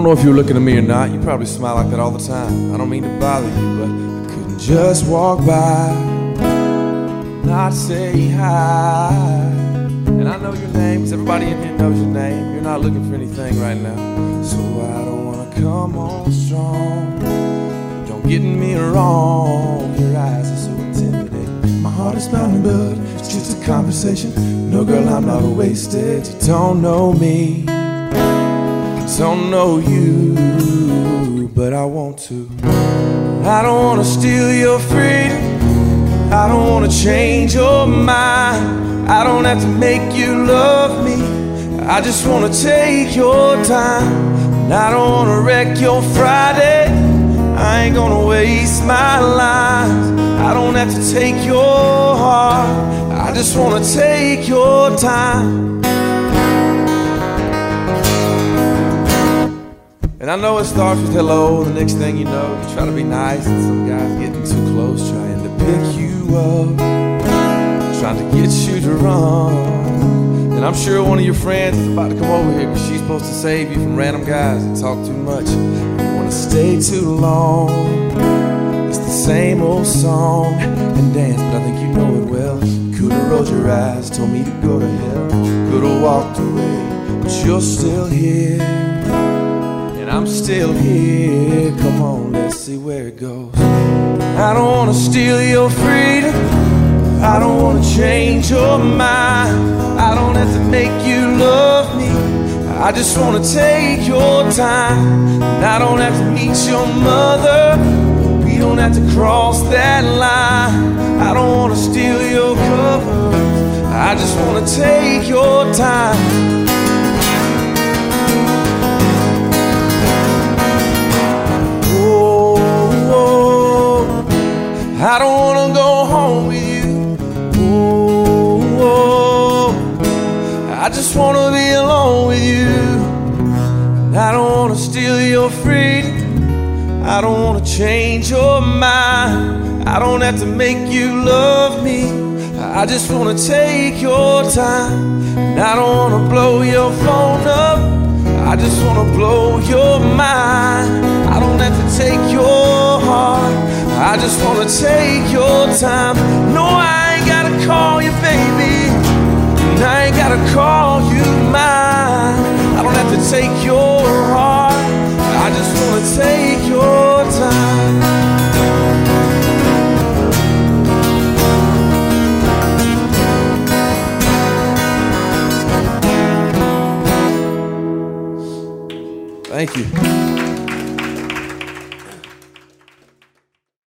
know if you're looking at me or not. You probably smile like that all the time. I don't mean to bother you, but I couldn't just walk by, not say hi. And I know your name, 'cause everybody in here knows your name. You're not looking for anything right now, so I don't wanna come on strong. Don't get me wrong, your eyes are so intimidating. My heart is pounding, but it's just a conversation. No, girl, I'm not wasted. You don't know me, don't know you, but I want to. I don't wanna steal your freedom, I don't wanna change your mind. I don't have to make you love me, I just wanna take your time. And I don't wanna wreck your Friday, I ain't gonna waste my lines. I don't have to take your heart, I just wanna take your time. And I know it starts with hello, the next thing you know, you try to be nice, and some guy's getting too close, trying to pick you up, trying to get you to run. And I'm sure one of your friends is about to come over here, 'cause she's supposed to save you from random guys that talk too much, wanna stay too long. It's the same old song and dance, but I think you know it well. Could've rolled your eyes, told me to go to hell, could've walked away, but you're still here. I'm still here, come on, let's see where it goes. I don't wanna steal your freedom, I don't wanna change your mind. I don't have to make you love me, I just wanna take your time. And I don't have to meet your mother, we don't have to cross that line. I don't wanna steal your covers, I just wanna take your time. I don't wanna go home with you, oh, I just wanna be alone with you. I don't wanna steal your freedom, I don't wanna change your mind. I don't have to make you love me, I just wanna take your time. And I don't wanna blow your phone up, I just wanna blow your mind. I don't have to take your heart, I just wanna take your time. No, I ain't gotta call you baby, and I ain't gotta call you mine. I don't have to take your heart, I just wanna take your time. Thank you.